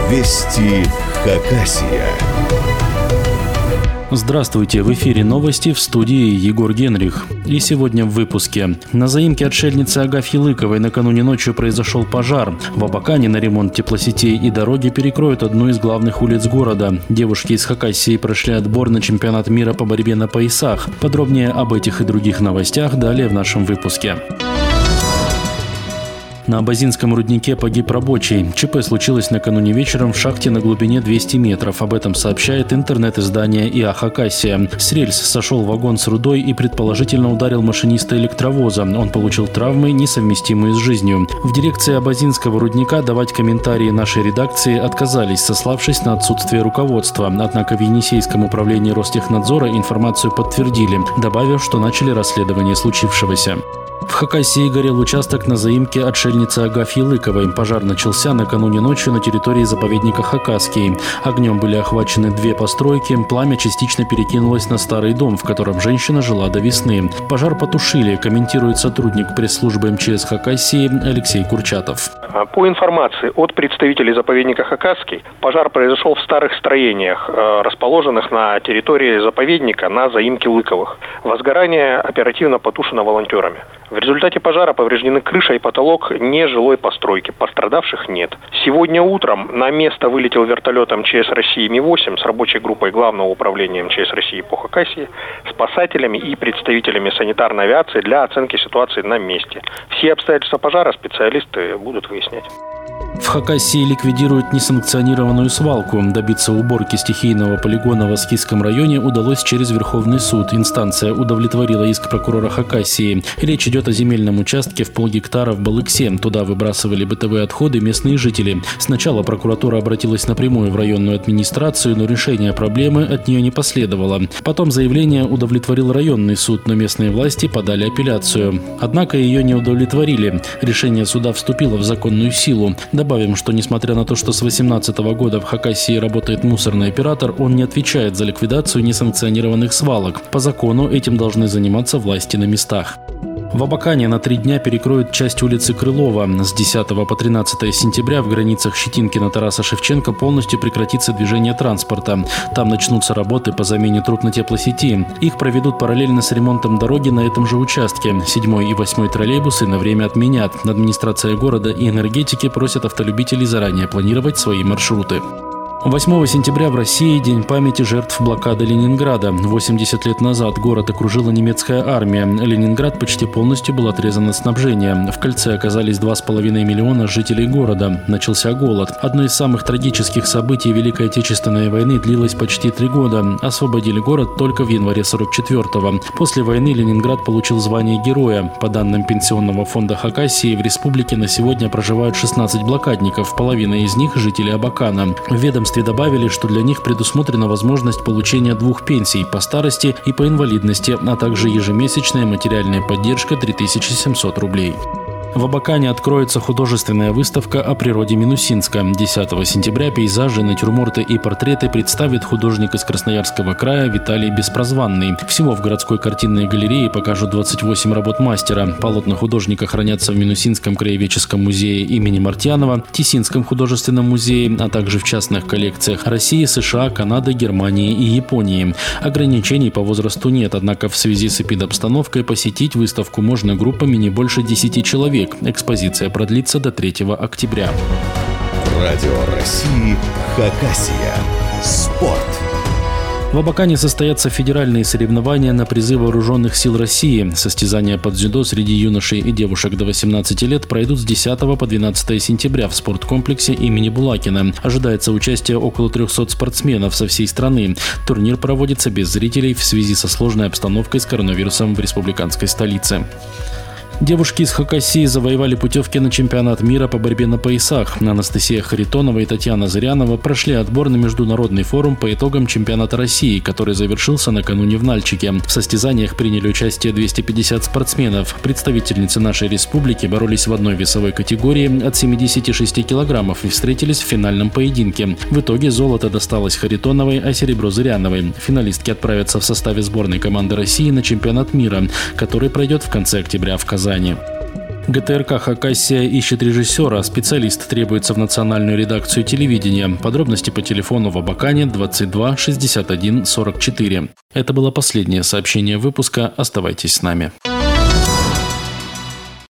Вести Хакасия. Здравствуйте, в эфире новости, в студии Егор Генрих. И сегодня в выпуске. На заимке отшельницы Агафьи Лыковой накануне ночью произошел пожар. В Абакане на ремонт теплосетей и дороги перекроют одну из главных улиц города. Девушки из Хакасии прошли отбор на чемпионат мира по борьбе на поясах. Подробнее об этих и других новостях далее в нашем выпуске. На Абазинском руднике погиб рабочий. ЧП случилось накануне вечером в шахте на глубине 200 метров. Об этом сообщает интернет-издание ИА Хакасия. С рельс сошел вагон с рудой и предположительно ударил машиниста электровоза. Он получил травмы, несовместимые с жизнью. В дирекции Абазинского рудника давать комментарии нашей редакции отказались, сославшись на отсутствие руководства. Однако в Енисейском управлении Ростехнадзора информацию подтвердили, добавив, что начали расследование случившегося. В Хакасии горел участок на заимке отшельницы Агафьи Лыковой. Пожар начался накануне ночью на территории заповедника Хакасский. Огнем были охвачены две постройки. Пламя частично перекинулось на старый дом, в котором женщина жила до весны. Пожар потушили, комментирует сотрудник пресс-службы МЧС Хакасии Алексей Курчатов. По информации от представителей заповедника Хакасский, пожар произошел в старых строениях, расположенных на территории заповедника на заимке Лыковых. Возгорание оперативно потушено волонтерами. В результате пожара повреждены крыша и потолок нежилой постройки. Пострадавших нет. Сегодня утром на место вылетел вертолет МЧС России Ми-8 с рабочей группой Главного управления МЧС России по Хакасии, спасателями и представителями санитарной авиации для оценки ситуации на месте. Все обстоятельства пожара специалисты будут выяснять. В Хакасии ликвидируют несанкционированную свалку. Добиться уборки стихийного полигона в Аскисском районе удалось через Верховный суд. Инстанция удовлетворила иск прокурора Хакасии. Речь идет о земельном участке в полгектара в Балыксе. Туда выбрасывали бытовые отходы местные жители. Сначала прокуратура обратилась напрямую в районную администрацию, но решение проблемы от нее не последовало. Потом заявление удовлетворил районный суд, но местные власти подали апелляцию. Однако ее не удовлетворили. Решение суда вступило в законную силу. Добавим, что несмотря на то, что с 2018 года в Хакасии работает мусорный оператор, он не отвечает за ликвидацию несанкционированных свалок. По закону этим должны заниматься власти на местах. В Абакане на 3 дня перекроют часть улицы Крылова. С 10 по 13 сентября в границах Щетинкина-Тараса Шевченко полностью прекратится движение транспорта. Там начнутся работы по замене труб на теплосети. Их проведут параллельно с ремонтом дороги на этом же участке. 7 и 8 троллейбусы на время отменят. Администрация города и энергетики просят автолюбителей заранее планировать свои маршруты. 8 сентября в России день памяти жертв блокады Ленинграда. 80 лет назад город окружила немецкая армия. Ленинград почти полностью был отрезан от снабжения. В кольце оказались 2,5 миллиона жителей города. Начался голод. Одно из самых трагических событий Великой Отечественной войны длилось почти 3 года. Освободили город только в январе 44-го. После войны Ленинград получил звание героя. По данным Пенсионного фонда Хакасии, в республике на сегодня проживают 16 блокадников. Половина из них – жители Абакана. В ведомстве добавили, что для них предусмотрена возможность получения 2 пенсий по старости и по инвалидности, а также ежемесячная материальная поддержка 3700 рублей. В Абакане откроется художественная выставка о природе Минусинска. 10 сентября пейзажи, натюрморты и портреты представит художник из Красноярского края Виталий Беспрозванный. Всего в городской картинной галерее покажут 28 работ мастера. Полотна художника хранятся в Минусинском краеведческом музее имени Мартьянова, Тисинском художественном музее, а также в частных коллекциях России, США, Канады, Германии и Японии. Ограничений по возрасту нет, однако в связи с эпидобстановкой посетить выставку можно группами не больше 10 человек. Экспозиция продлится до 3 октября. Радио России Хакасия. Спорт. В Абакане состоятся федеральные соревнования на призы вооруженных сил России. Состязания по дзюдо среди юношей и девушек до 18 лет пройдут с 10 по 12 сентября в спорткомплексе имени Булакина. Ожидается участие около 300 спортсменов со всей страны. Турнир проводится без зрителей в связи со сложной обстановкой с коронавирусом в республиканской столице. Девушки из Хакасии завоевали путевки на чемпионат мира по борьбе на поясах. Анастасия Харитонова и Татьяна Зырянова прошли отбор на международный форум по итогам чемпионата России, который завершился накануне в Нальчике. В состязаниях приняли участие 250 спортсменов. Представительницы нашей республики боролись в одной весовой категории от 76 килограммов и встретились в финальном поединке. В итоге золото досталось Харитоновой, а серебро Зыряновой. Финалистки отправятся в составе сборной команды России на чемпионат мира, который пройдет в конце октября в Казани. ГТРК «Хакасия» ищет режиссера. Специалист требуется в национальную редакцию телевидения. Подробности по телефону в Абакане 22 61 44. Это было последнее сообщение выпуска. Оставайтесь с нами.